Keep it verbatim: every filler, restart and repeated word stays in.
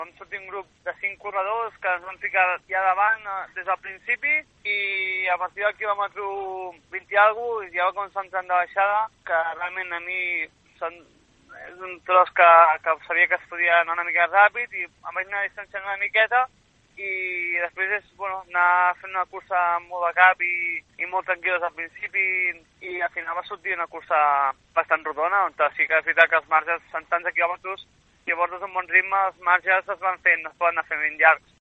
Vam sortir un grup de cinc corredors que ens van ficar ja davant des del principi i a partir del quilòmetre vint i alguna cosa ja va començar a entrar de baixada, que realment a mi són, és un tros que, que sabia que es podia anar una mica ràpid i em vaig anar distanciant una miqueta i després és bueno, anar fent una cursa amb molt de cap i, i molt tranquil·los al principi i al final va sortir una cursa bastant rodona on sí que és veritat que els marges en tants de quilòmetres, si abordes un bon ritme, els marges es van fent, es poden anar fent ben llargs.